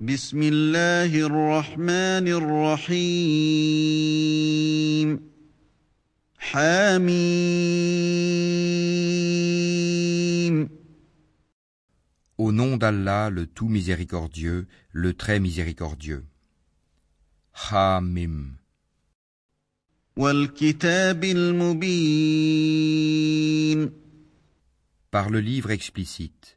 بسم الله الرحمن الرحيم حميم Au nom d'Allah, le tout miséricordieux, le très miséricordieux. Hamim. والكتاب المبين Par le livre explicite.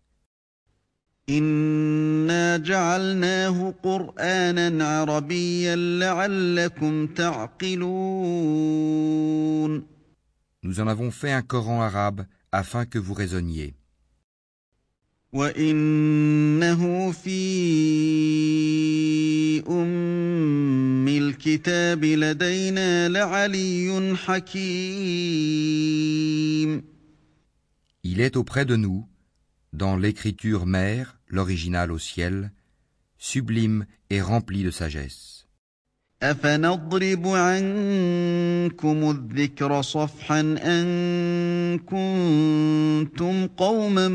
إنا جعلناه قرآنا عربيا لعلكم تعقلون Nous en avons fait un Coran arabe afin que vous raisonniez. وإنه في أم الكتاب لدينا لعلي حكيم Il est auprès de nous, dans l'écriture mère, l'original au ciel, sublime et rempli de sagesse. أفنضرب عنكم الذكر صفحا أن كنتم قوما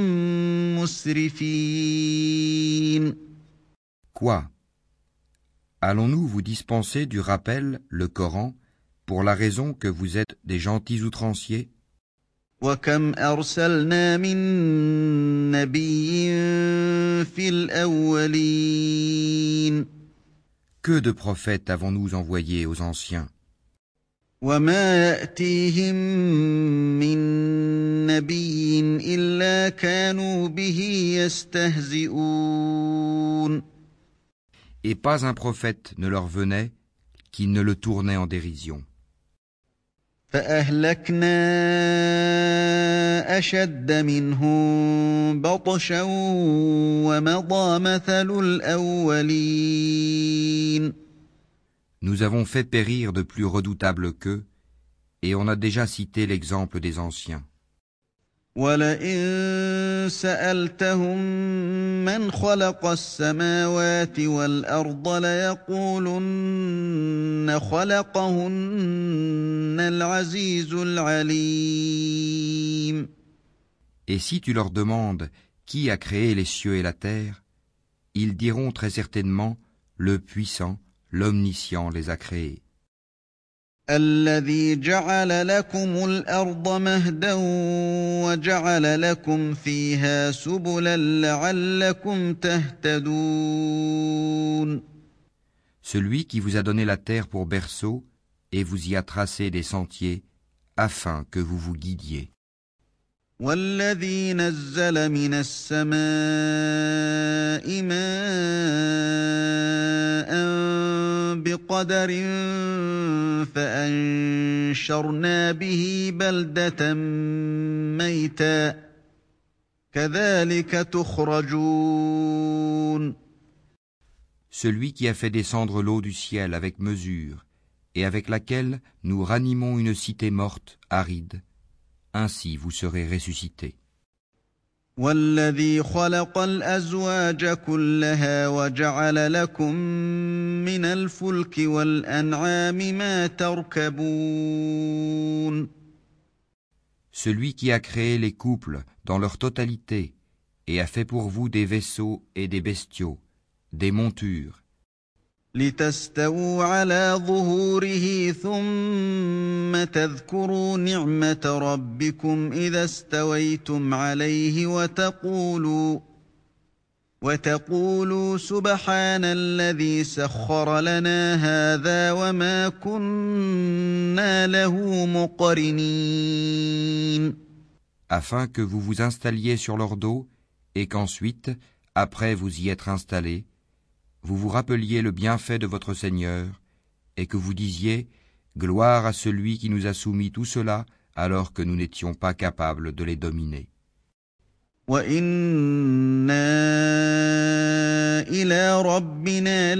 مسرفين Quoi? Allons-nous vous dispenser du rappel, le Coran, pour la raison que vous êtes des gentils outranciers? وكم أرسلنا من نبي في الأولين Que de prophètes avons-nous envoyés aux anciens? وما يأتيهم من نبي إلا كانوا به يستهزئون Et pas un prophète ne leur venait qui ne le tournait en dérision. فأهلكنا أشد منهم بطشا ومضى مثل الأولين Nous avons fait périr de plus redoutables qu'eux, et on a déjà cité l'exemple des anciens. ولئن سألتهم من خلق السماوات والأرض ليقولن خلقهن العزيز العليم Et si tu leur demandes qui a créé les cieux et la terre, ils diront très certainement le puissant, l'omniscient les a créés. الذي جعل لكم الأرض مهدا وجعل لكم فيها سبلا لعلكم تهتدون Celui qui vous a donné la terre pour berceau et vous y a tracé des sentiers afin que vous vous guidiez. والذي نزل من السماء ماء بقدر فأنشرنا به بلدة ميتا كذلك تخرجون Celui qui a fait descendre l'eau du ciel avec mesure et avec laquelle nous ranimons une cité morte, aride, ainsi vous serez ressuscités. والذي خلق الأزواج كلها وجعل لكم من الفلك والأنعام ما تركبون Celui qui a créé les couples dans leur totalité et a fait pour vous des vaisseaux et des bestiaux, des montures, لتستووا على ظهوره ثم تذكروا نعمة ربكم إذا استويتم عليه وتقولوا سبحان الذي سخر لنا هذا وما كنا له مقرنين afin que vous vous installiez sur leur dos et qu'ensuite, après vous y être installés, vous vous rappeliez le bienfait de votre Seigneur et que vous disiez « Gloire à celui qui nous a soumis tout cela alors que nous n'étions pas capables de les dominer. » وَإِنَّا إِلَى رَبِّنَا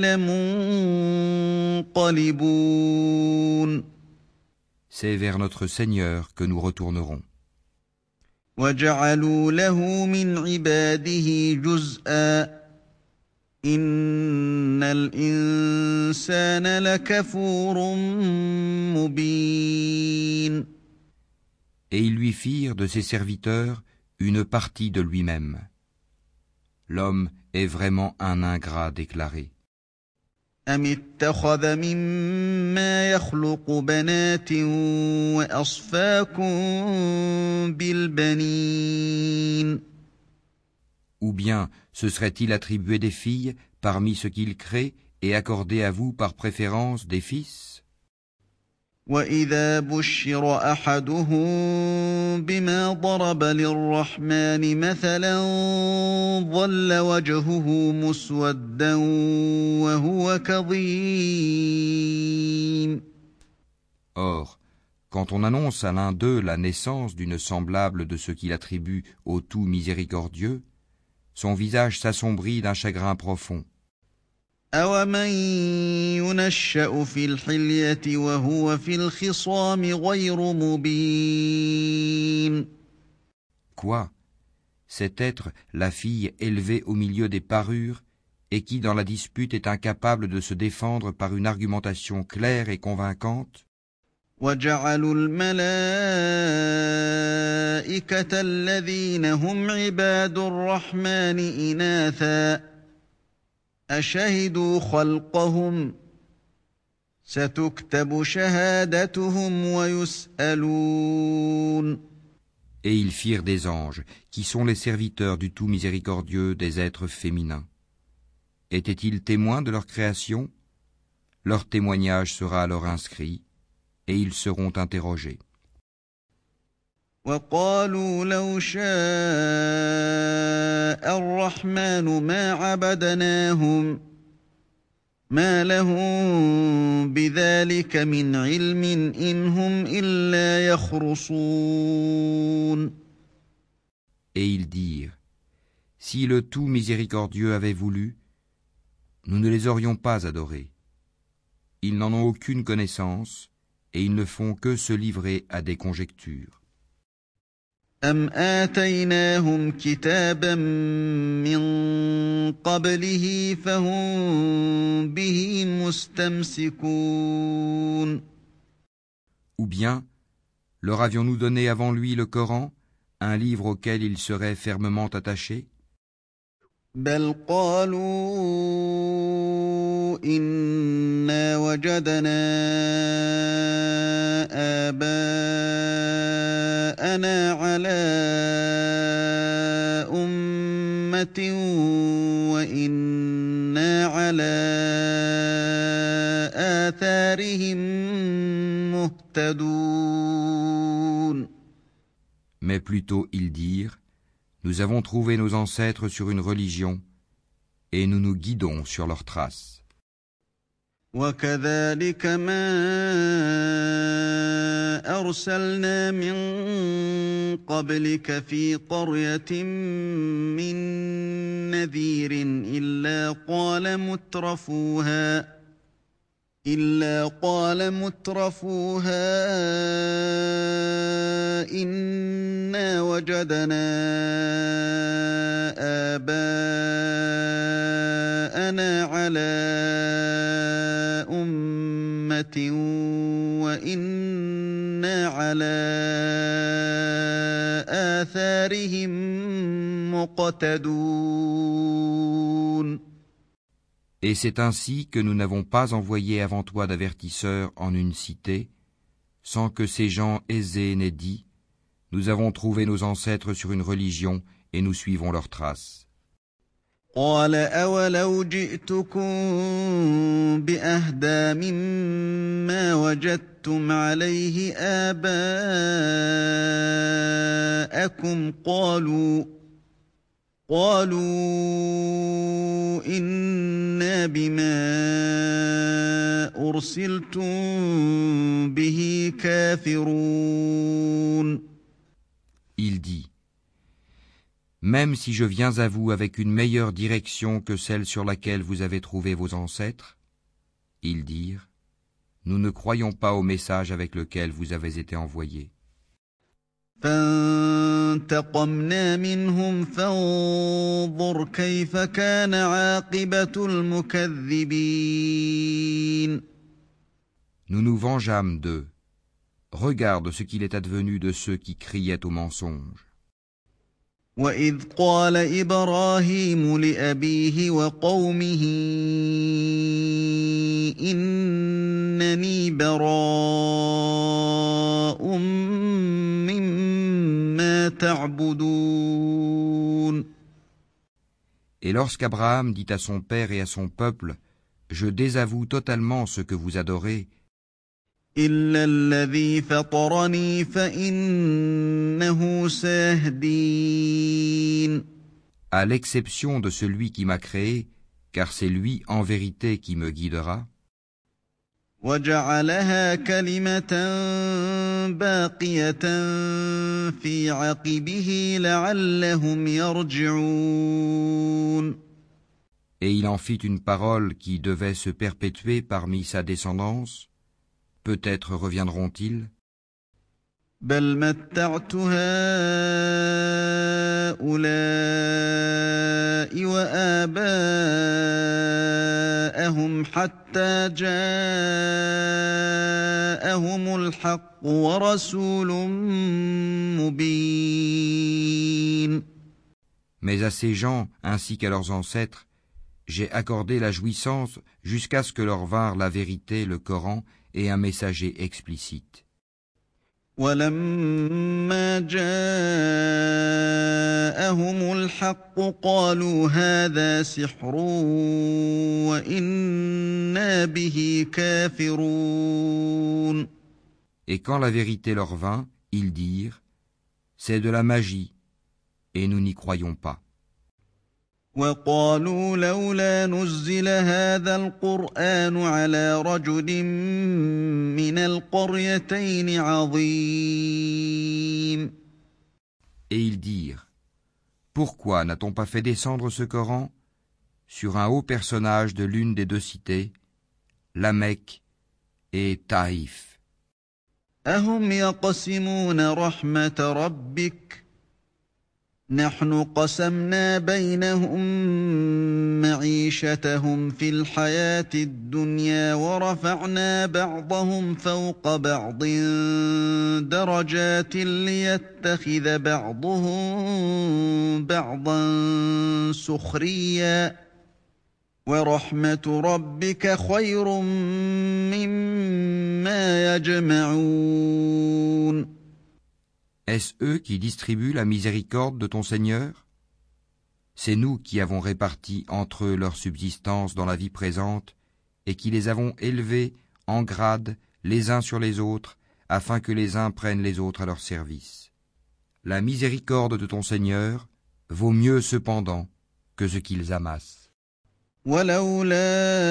لَمُنقَلِبُونَ C'est vers notre Seigneur que nous retournerons. وَجَعَلُوا لَهُ مِنْ عِبَادِهِ جُزْءًا إِنَّ الْإِنسَانَ لَكَفُورٌ مُبِينٌ Et ils lui firent de ses serviteurs une partie de lui-même. L'homme est vraiment un ingrat déclaré. أم اتخذ مما يخلق بنات وأصفاكم بالبنين Ou bien se serait-il attribué des filles parmi ce qu'il crée et accordé à vous par préférence des fils? وإذا بشر أحدهم بما ضرب للرحمن مثلا ظل وجهه مسودا وهو كظيم Or, quand on annonce à l'un d'eux la naissance d'une semblable de ce qu'il attribue au tout miséricordieux, son visage s'assombrit d'un chagrin profond. أَوَمَن يُنَشَّأُ فِي الْحِلْيَةِ وَهُوَ فِي الْخِصَامِ غَيْرُ مُبِينٍ Quoi? Cet être, la fille élevée au milieu des parures, et qui dans la dispute est incapable de se défendre par une argumentation claire et convaincante? وَجَعَلُوا الْمَلَائِكَةَ الَّذِينَ هُمْ عِبَادُ الرَّحْمَنِ إِنَاثًا أَشَهِدُوا خَلْقَهُمْ سَتُكْتَبُ شَهَادَتُهُمْ وَيُسْأَلُونَ Et ils firent des anges, qui sont les serviteurs du tout miséricordieux des êtres féminins. Étaient-ils témoins de leur création? Leur témoignage sera alors inscrit, et ils seront interrogés. وَقَالُوا لَوْ شَاءَ الرَّحْمَنُ مَا عَبَدْنَاهُمْ مَا لَهُم بِذَلِكَ مِنْ عِلْمٍ إِنْ هُمْ إِلَّا يَخْرُصُونَ Et ils dirent, si le tout miséricordieux avait voulu, nous ne les aurions pas adorés. Ils n'en ont aucune connaissance, et ils ne font que se livrer à des conjectures. أَمْ آتَيْنَاهُمْ كِتَابًا مِّن قَبْلِهِ فَهُم بِهِ مُسْتَمْسِكُونَ Ou bien, leur avions-nous donné avant lui le Coran, un livre auquel ils seraient fermement attachés? بَلْ قَالُوا إِنَّا وَجَدْنَا آبَاءَنَا عَلَىٰ أُمَّةٍ وَإِنَّا عَلَىٰ آثَارِهِم مُهْتَدُونَ Mais plutôt ils dirent, nous avons trouvé nos ancêtres sur une religion, et nous nous guidons sur leurs traces. وَكَذَلِكَ مَا أَرْسَلْنَا مِن قَبْلِكَ فِي قَرْيَةٍ مِّن نَّذِيرٍ إِلَّا قَالَ مُتْرَفُوهَا إِنَّا وَجَدْنَا آبَاءَنَا عَلَىٰ أُمَّةٍ وَإِنَّا عَلَىٰ آثَارِهِم مُقْتَدُونَ Et c'est ainsi que nous n'avons pas envoyé avant toi d'avertisseurs en une cité, sans que ces gens aisés n'aient dit, nous avons trouvé nos ancêtres sur une religion et nous suivons leurs traces. قَالَ أَوَلَوْ جِئْتُكُم بِأَهْدَىٰ مِمَّا وَجَدتُّمْ عَلَيْهِ آبَاءَكُمْ قَالُوا إِنَّا بِمَا أُرْسِلْتُم بِهِ كَافِرُونَ Il dit, même si je viens à vous avec une meilleure direction que celle sur laquelle vous avez trouvé vos ancêtres, ils dirent, nous ne croyons pas au message avec lequel vous avez été envoyés. فانتقمنا منهم فانظر كيف كان عاقبة المكذبين Nous nous vengeâmes d'eux. Regarde ce qu'il est advenu de ceux qui criaient au mensonge. وإذ قال إبراهيم لأبيه وقومه إنني براء مما تعبدون. Et lorsqu'Abraham dit à son père et à son peuple, je désavoue totalement ce que vous adorez, إلا الذي فطرني فإنه سيهدين. à l'exception de celui qui m'a créé, car c'est lui en vérité qui me guidera. وجعلها كلمة باقية في عقبه لعلهم يرجعون. Et il en fit une parole qui devait se perpétuer parmi sa descendance. Peut-être reviendront-ils. بل متعت هؤلاء وآباءهم حتى جاءهم الحق ورسول مبين. Mais à ces gens, ainsi qu'à leurs ancêtres, j'ai accordé la jouissance jusqu'à ce que leur vinrent la vérité, le Coran, et un messager explicite. ولما جاءهم الحق قالوا هذا سحر وإنا به كافرون. Et quand la vérité leur vint, ils dirent, c'est de la magie, et nous n'y croyons pas. وقالوا لولا نزل هذا القرآن على رجل من القريتين عظيم. Et ils dirent, pourquoi n'a-t-on pas fait descendre ce Coran sur un haut personnage de l'une des deux cités, la Mecque et Taïf? أهم يقسمون رحمة ربك نحن قسمنا بينهم معيشتهم في الحياة الدنيا ورفعنا بعضهم فوق بعض درجات ليتخذ بعضهم بعضا سخريا ورحمة ربك خير مما يجمعون. Est-ce eux qui distribuent la miséricorde de ton Seigneur? C'est nous qui avons réparti entre eux leur subsistance dans la vie présente et qui les avons élevés en grade les uns sur les autres afin que les uns prennent les autres à leur service. La miséricorde de ton Seigneur vaut mieux cependant que ce qu'ils amassent. ولولا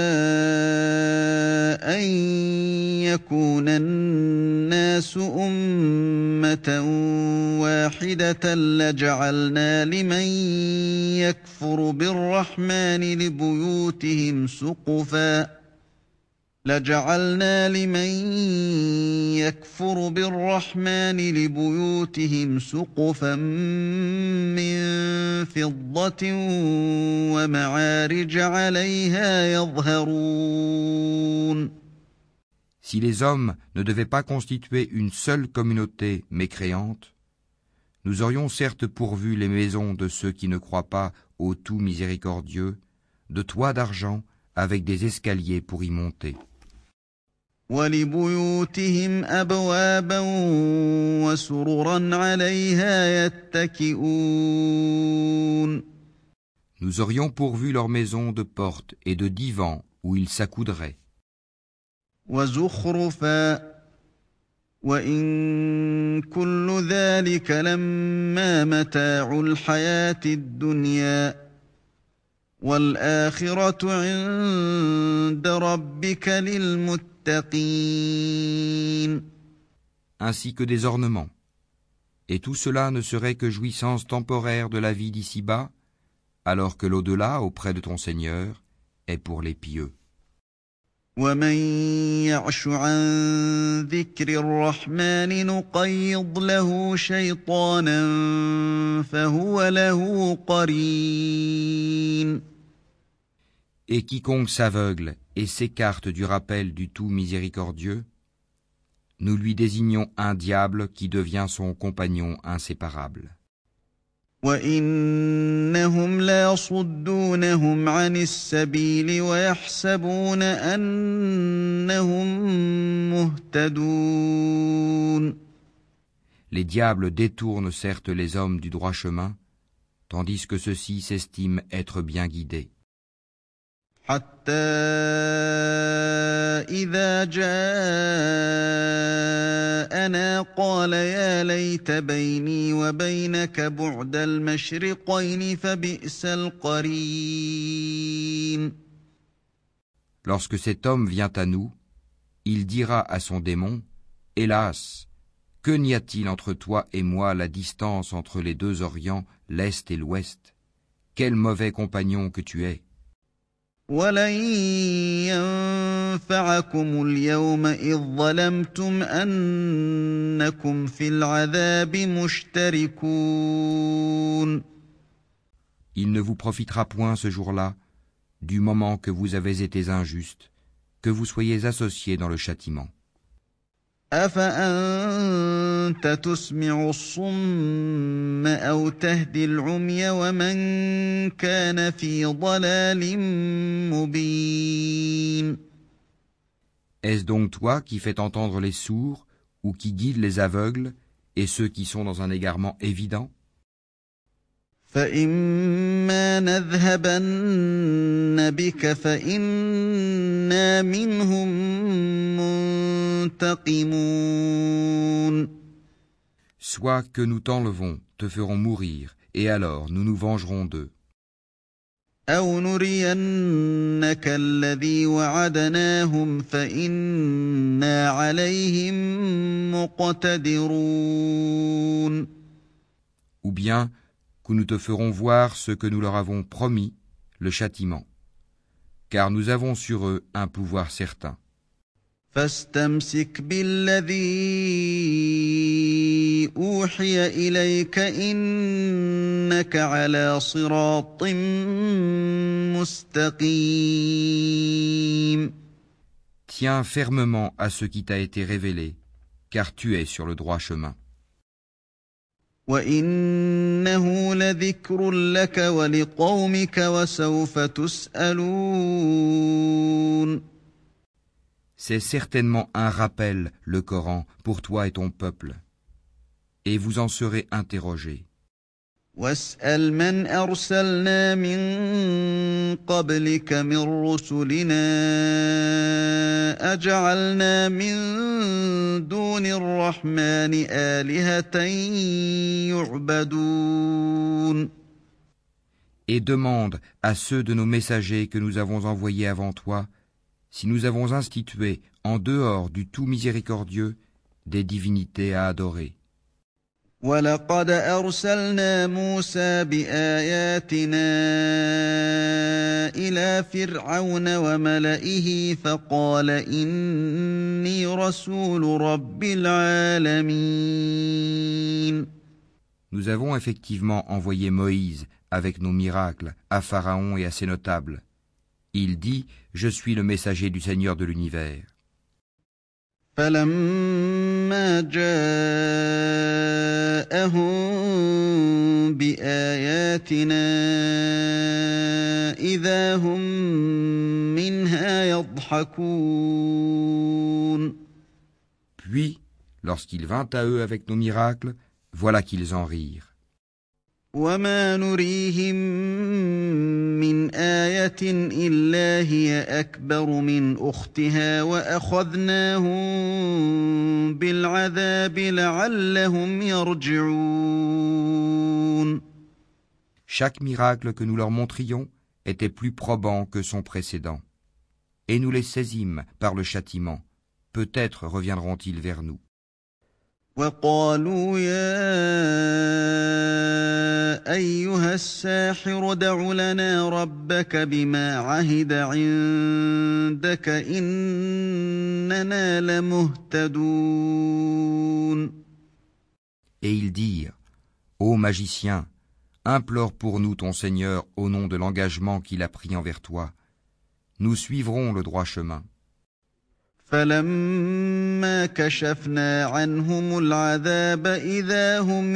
أن يكون الناس أمة واحدة لجعلنا لمن يكفر بالرحمن لبيوتهم سقفا من فضة ومعارج عليها يظهرون. Si les hommes ne devaient pas constituer une seule communauté mécréante, nous aurions certes pourvu les maisons de ceux qui ne croient pas au tout miséricordieux, de toits d'argent avec des escaliers pour y monter. وَلِبُيُوتِهِمْ أَبْوَابًا وَسُرُرًا عَلَيْهَا يَتَّكِئُونَ. Nous aurions pourvu leurs maisons de portes et de divans où ils s'accoudraient. وَزُخْرُفًا وَإِن كُلُّ ذَلِكَ لَمَّا مَتَاعُ الْحَيَاةِ الدُّنْيَا وَالْآخِرَةُ عِندَ رَبِّكَ لِلْمُتَّقِينَ. Ainsi que des ornements. Et tout cela ne serait que jouissance temporaire de la vie d'ici-bas, alors que l'au-delà, auprès de ton Seigneur, est pour les pieux. وَمَن يَعْشُ عَن ذِكْرِ الرَّحْمَنِ نُقَيِّضْ لَهُ شَيْطَانًا فَهُوَ لَهُ قَرِينٌ. Et quiconque s'aveugle et s'écarte du rappel du tout miséricordieux, nous lui désignons un diable qui devient son compagnon inséparable. وَإِنَّهُمْ لَيَصُدُّونَهُمْ عَنِ السَّبِيلِ وَيَحْسَبُونَ أَنَّهُمْ مُهْتَدُونَ. Les diables détournent certes les hommes du droit chemin, tandis que ceux-ci s'estiment être bien guidés. حتى إذا جاءنا قال يا ليت بيني وبينك بعد المشرقين فبئس القرين. Lorsque cet homme vient à nous, il dira à son démon, « Hélas, que n'y a-t-il entre toi et moi la distance entre les deux orients, l'Est et l'Ouest? Quel mauvais compagnon que tu es !» ولن ينفعكم اليوم إذ ظلمتم أنكم في العذاب مشتركون. Il ne vous profitera point ce jour-là, du moment que vous avez été injustes, que vous soyez associés dans le châtiment. أفأنت تسمع الصم أو تهدي العمي ومن كان في ضلال مبين. Est-ce donc toi qui fais entendre les sourds ou qui guides les aveugles et ceux qui sont dans un égarement évident? فإما نذهبن بك فإنا منهم منتقمون. Soit que nous t'enlevons, te ferons mourir, et alors nous nous vengerons d'eux. أو نرينك الذي وعدناهم فإنا عليهم مقتدرون. Ou bien que nous te ferons voir ce que nous leur avons promis, le châtiment, car nous avons sur eux un pouvoir certain. فاستمسك بالذي أوحي إليك إنك على صراط مستقيم. Tiens fermement à ce qui t'a été révélé, car tu es sur le droit chemin. وَإِنَّهُ لَذِكْرٌ لَكَ وَلِقَوْمِكَ وَسَوْفَ تُسْأَلُونَ. C'est certainement un rappel, le Coran, pour toi et ton peuple, et vous en serez interrogés. وَاسْأَلْ مَنْ أَرْسَلْنَا مِنْ قَبْلِكَ مِنْ رُسُلِنَا أَجَعَلْنَا مِنْ دُونِ الرَّحْمَنِ آلِهَةً يُعْبَدُونَ. Et demande à ceux de nos messagers que nous avons envoyés avant toi, si nous avons institué, en dehors du tout miséricordieux, des divinités à adorer. وَلَقَدْ أَرْسَلْنَا مُوسَى بِآيَاتِنَا إِلَى فِرْعَوْنَ وَمَلَئِهِ فَقَالَ إِنِّي رَسُولُ رَبِّ الْعَالَمِينَ. Nous avons effectivement envoyé Moïse avec nos miracles à Pharaon et à ses notables. Il dit, je suis le messager du Seigneur de l'univers. فَلَمَّا جَاءَهُم بِآيَاتِنَا إِذَا هُم مِّنْهَا يَضْحَكُونَ. Puis, lorsqu'il vint à eux avec nos miracles, voilà qu'ils en rirent. وَمَا نُرِيهِم مِّنْ آيَةٍ إِلَّا هِيَ أَكْبَرُ مِنْ أُخْتِهَا وَأَخَذْنَاهُم بِالْعَذَابِ لَعَلَّهُمْ يَرْجِعُونَ. Chaque miracle que nous leur montrions était plus probant que son précédent. Et nous les saisîmes par le châtiment. Peut-être reviendront-ils vers nous. وَقَالُوا يَا أَيُّهَ السَّاحِرُ ادْعُ لَنَا رَبَّكَ بِمَا عَهِدَ عِندَكَ إِنَّنَا لَمُهْتَدُونَ. Et ils dirent, ô magicien, implore pour nous ton Seigneur au nom de l'engagement qu'il a pris envers toi. Nous suivrons le droit chemin. فلما كشفنا عنهم العذاب إذا هم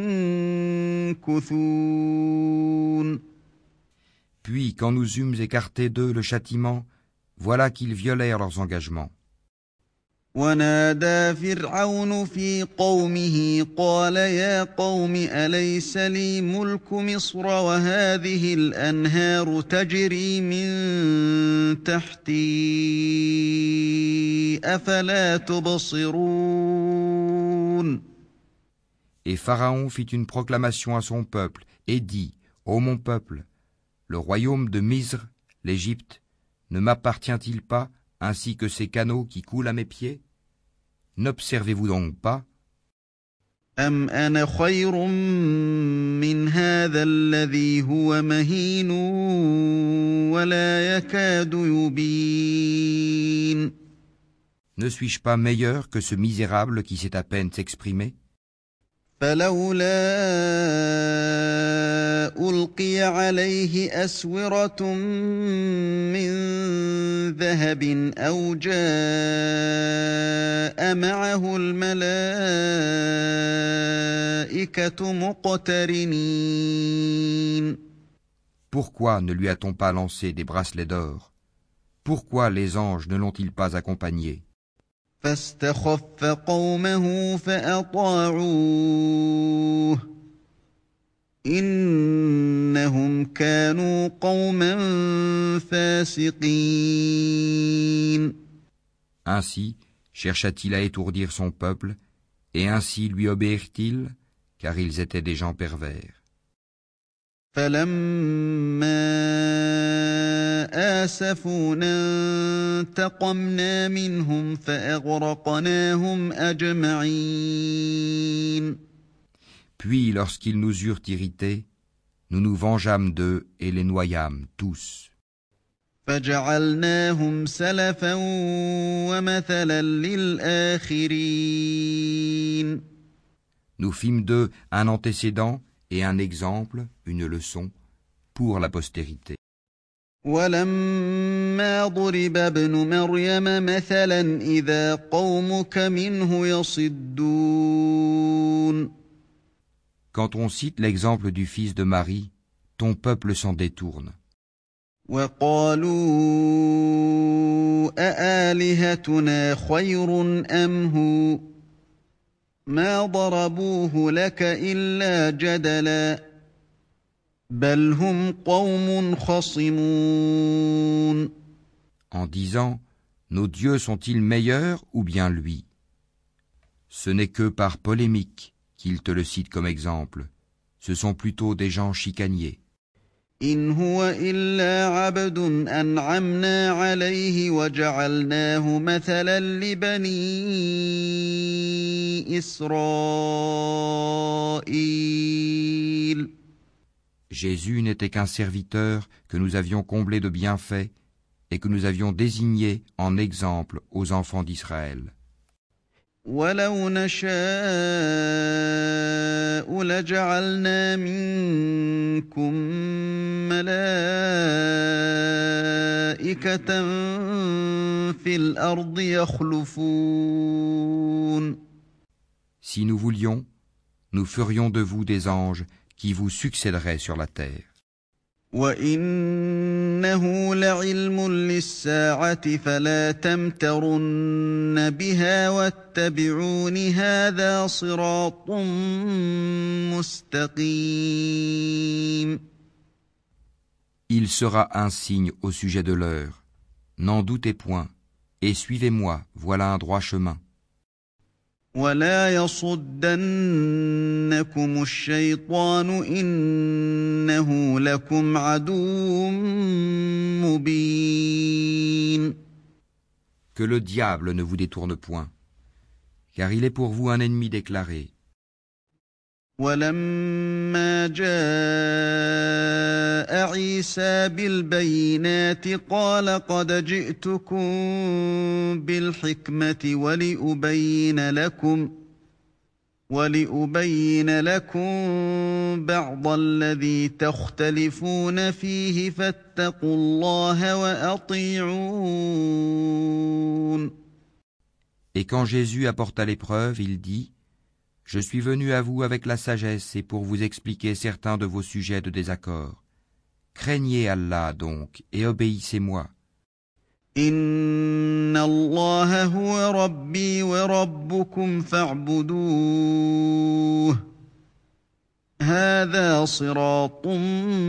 ينكثون. Puis, quand nous eûmes écarté d'eux le châtiment, voilà qu'ils violèrent leurs engagements. ونادى فرعون في قومه قال يا قوم أليس لي ملك مصر وهذه الأنهار تجري من تحتي أفلا تبصرون. Et Pharaon fit une proclamation à son peuple et dit, ô mon peuple, le royaume de Misr, l'Égypte, ne m'appartient-il pas ainsi que ces canaux qui coulent à mes pieds? N'observez-vous donc pas? أم أنا خير من هذا الذي هو مهين ولا يكاد يبين. Ne suis-je pas meilleur que ce misérable qui sait à peine s'exprimer? فلولا ألقي عليه أسورة من ذهب أو جاء معه الملائكة مقترنين. Pourquoi ne lui a-t-on pas lancé des bracelets d'or? Pourquoi les anges ne l'ont-ils pas accompagné? فاستخف قومه فأطاعوه إنهم كانوا قوما فاسقين. Ainsi chercha-t-il à étourdir son peuple, et ainsi lui obéirent-ils, car ils étaient des gens pervers. فلما آسفونا انتقمنا منهم فأغرقناهم أجمعين. Puis, lorsqu'ils nous eurent irrités, nous nous vengeâmes d'eux et les noyâmes tous. فجعلناهم سلفا ومثلا للآخرين. Nous fîmes d'eux un antécédent et un exemple, une leçon, pour la postérité. ولما ضرب ابن مريم مثلا إذا قومك منه يصدون. Quand on cite l'exemple du fils de Marie, ton peuple s'en détourne. وقالوا أآلهتنا خير أم هو ما ضربوه لك إلا جدلا بل هم قوم خصمون. En disant, nos dieux sont-ils meilleurs ou bien lui? Ce n'est que par polémique qu'ils te le citent comme exemple. Ce sont plutôt des gens chicaniers. إن هو إلا عبد أنعمنا عليه وجعلناه مثلا لبني إسرائيل. Jésus n'était qu'un serviteur que nous avions comblé de bienfaits et que nous avions désigné en exemple aux enfants d'Israël. ولو نشاء لجعلنا منكم ملائكة في الأرض يخلفون. Si nous voulions, nous ferions de vous des anges qui vous succéderaient sur la terre. وَإِنَّهُ لَعِلْمٌ لِلسَّاعَةِ فَلَا تَمْتَرُنَّ بِهَا وَاتَّبِعُونِ هَذَا صِرَاطٌ مُسْتَقِيمٌ. Il sera un signe au sujet de l'heure. N'en doutez point, et suivez-moi, voilà un droit chemin. وَلَا يَصُدَّنَّكُمُ الشَّيْطَانُ إِنَّهُ لَكُمْ عَدُوٌّ مُّبِينٌ. Que le diable ne vous détourne point, car il est pour vous un ennemi déclaré. ولما جاء عيسى بالبينات قال قد جئتكم بالحكمة ولأبين لكم بعض الذي تختلفون فيه فاتقوا الله وأطيعون. Et quand Jésus apporta l'épreuve, il dit : Je suis venu à vous avec la sagesse et pour vous expliquer certains de vos sujets de désaccord. Craignez Allah donc et obéissez-moi. Inna Allah huwa Rabbi wa Rabbukum fa'buduh. Hadha siratun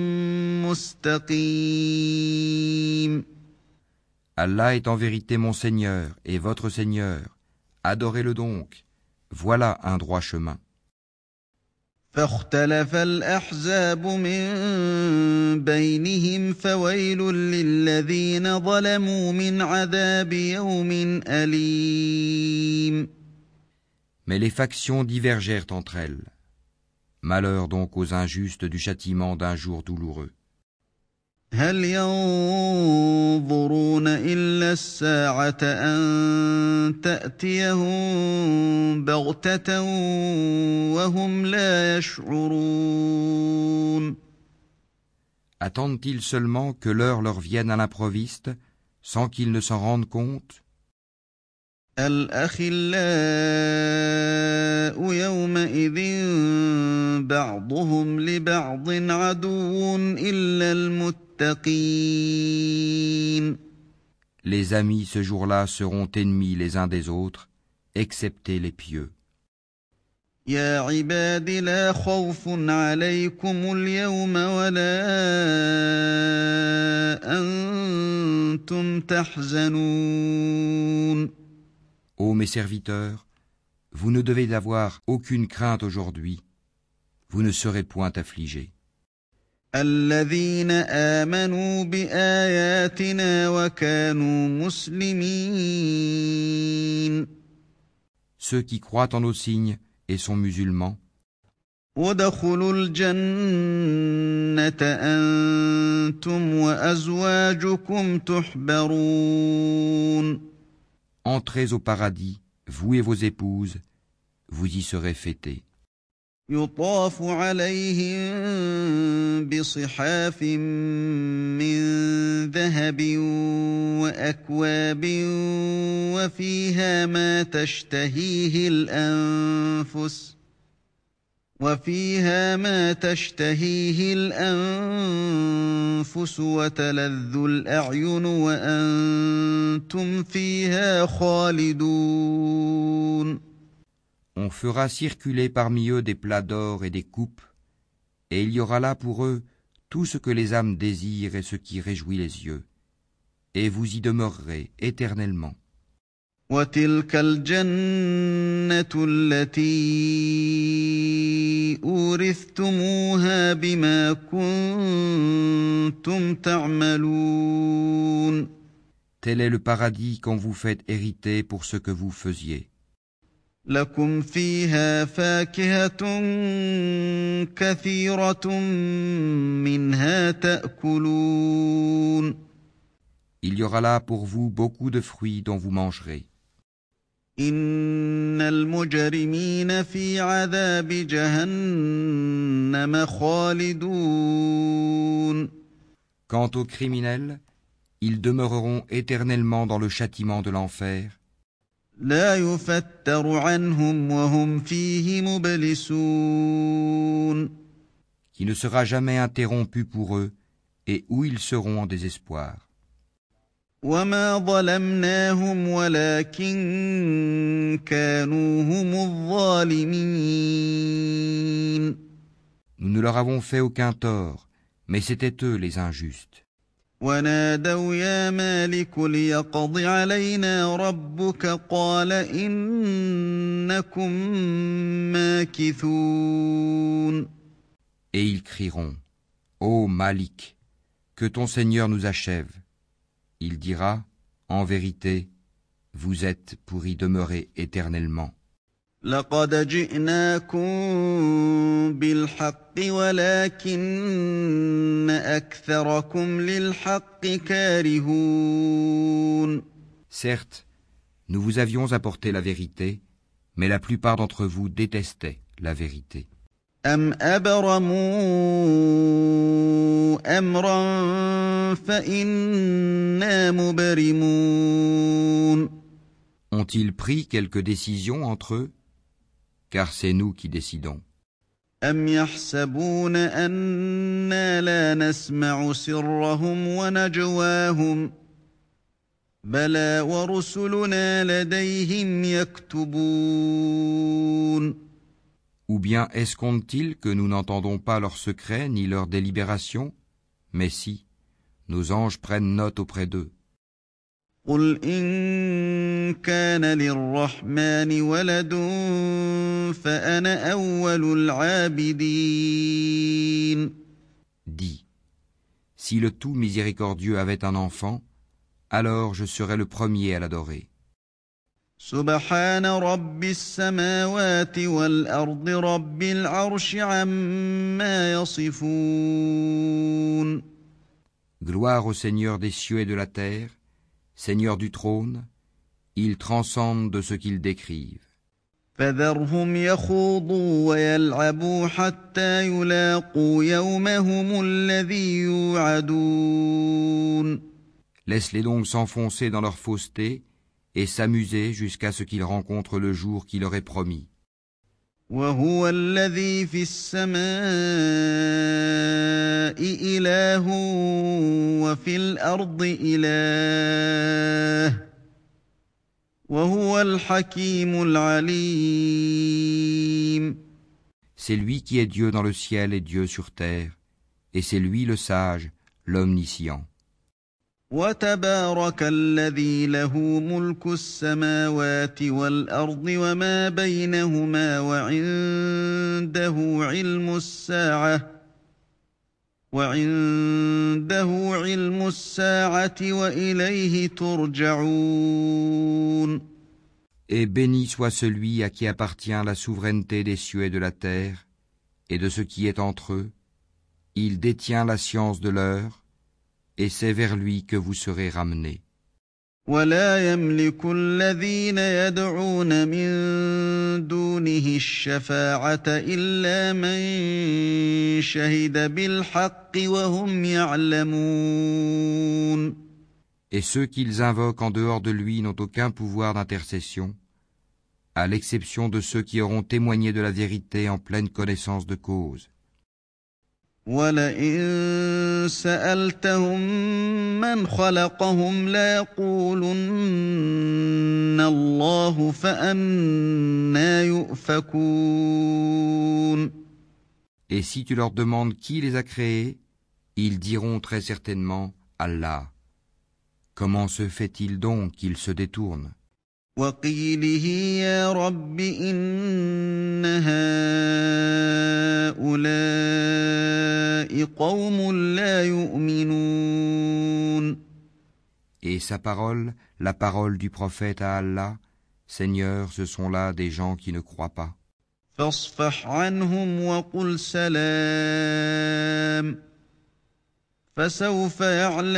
mustaqim. Allah est en vérité mon Seigneur et votre Seigneur. Adorez-le donc. Voilà un droit chemin. فاختلف الأحزاب من بينهم فويل للذين ظلموا من عذاب يوم أليم. Mais les factions divergèrent entre elles. Malheur donc aux injustes du châtiment d'un jour douloureux. هل ينظرون إلا الساعة أن تأتيهم بغتة وهم لا يشعرون. Attendent-ils seulement que l'heure leur vienne à l'improviste, sans qu'ils ne s'en rendent compte ? الأخلاء يومئذ بعضهم لبعض عدو إلا المتقين. Les amis ce jour-là seront ennemis les uns des autres, excepté les pieux. يا عباد لا خوف عليكم اليوم ولا أنتم تحزنون. Ô mes serviteurs, vous ne devez avoir aucune crainte aujourd'hui, vous ne serez point affligés. الذين آمنوا بآياتنا وكانوا مسلمين. Ceux qui croient en nos signes et sont musulmans, ادخلوا الجنة أنتم وأزواجكم تحبرون. entrez au paradis, vous et vos épouses, vous y serez fêtés. يطاف عليهم بصحاف من ذهب وأكواب وفيها ما تشتهيه الأنفس وتلذ الأعين وأنتم فيها خالدون. On fera circuler parmi eux des plats d'or et des coupes, et il y aura là pour eux tout ce que les âmes désirent et ce qui réjouit les yeux, et vous y demeurerez éternellement. وتلك الجنة التي أورثتموها بما كنتم تعملون. Tel est le paradis qu'on vous fait hériter pour ce que vous faisiez. لكم فيها فاكهة كثيرة منها تأكلون. Il y aura là pour vous beaucoup de fruits dont vous mangerez. إن المجرمين في عذاب جهنم خالدون. Quant aux criminels, ils demeureront éternellement dans le châtiment de l'enfer, لا يفتر عنهم وهم فيه مبلسون. qui ne sera jamais interrompu pour eux, et où ils seront en désespoir. وما ظلمناهم ولكن كانوا هم الظالمين. Nous ne leur avons fait aucun tort, mais c'étaient eux les injustes. ونادوا يا مالك ليقض علينا ربك قال إنكم ماكثون. Et ils crieront : Ô Malik, que ton Seigneur nous achève. Il dira : En vérité, vous êtes pour y demeurer éternellement. لقد جئناكم بالحق ولكن أكثركم للحق كارهون. Certes, nous vous avions apporté la vérité, mais la plupart d'entre vous détestaient la vérité. أم أبرموا أمرا فإنا مبرمون. Ont-ils Ont-ils pris quelque décision entre eux? Car c'est nous qui décidons. أم يحسبون أنا لا نسمع سرهم ونجواهم بلى ورسلنا لديهم يكتبون. Ou bien escomptent-ils que nous n'entendons pas leurs secrets ni leurs délibérations? Mais si, nos anges prennent note auprès d'eux. قل إن كان للرحمن ولد فأنا أول العابدين. Dis, si le tout miséricordieux avait un enfant, alors je serais le premier à l'adorer. سبحان رب السماوات والأرض رب العرش عما يصفون. Gloire au Seigneur des cieux et de la terre, Seigneur du trône, il transcende de ce qu'ils décrivent. فذرهم يخوضوا ويلعبوا حتى يلاقوا يومهم الذي يوعدون. Laisse-les donc s'enfoncer dans leur fausseté et s'amuser jusqu'à ce qu'ils rencontrent le jour qui leur est promis. وهو الذي في السماء إله وفي الأرض إله وهو الحكيم العليم. C'est lui qui est Dieu dans le ciel et Dieu sur terre, et c'est lui le sage, l'omniscient. وتبارك الذي له ملك السماوات والأرض وما بينهما وعنده علم الساعة وإليه ترجعون. Et béni soit celui à qui appartient la souveraineté des cieux et de la terre, et de ce qui est entre eux. Il détient la science de l'heure, et c'est vers lui que vous serez ramenés. ولا يملك الذين يدعون من دونه الشفاعة إلا من شهد بالحق وهم يعلمون. Et ceux qu'ils invoquent en dehors de lui n'ont aucun pouvoir d'intercession, à l'exception de ceux qui auront témoigné de la vérité en pleine connaissance de cause. وَلَئِن سَأَلْتَهُم مَّنْ خَلَقَهُمْ لَيَقُولُنَّ اللَّهُ فَأَنَّىٰ يُؤْفَكُونَ. Et si tu leur demandes qui les a créés, ils diront très certainement Allah. Comment se fait-il donc qu'ils se détournent? وَقِيلِهِ يَا رَبِّ إِنَّ هَٰؤُلَاءِ قَوْمٌ لَّا يُؤْمِنُونَ. Et sa parole, la parole du prophète à Allah, Seigneur, ce sont là des gens qui ne croient pas. فَاصْفَحْ عَنْهُمْ وَقُلْ سَلَامٌ فَسَوْفَ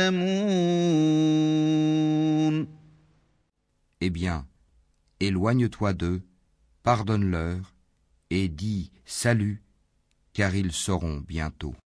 يَعْلَمُونَ. Eh bien, éloigne-toi d'eux, pardonne-leur, et dis salut, car ils sauront bientôt.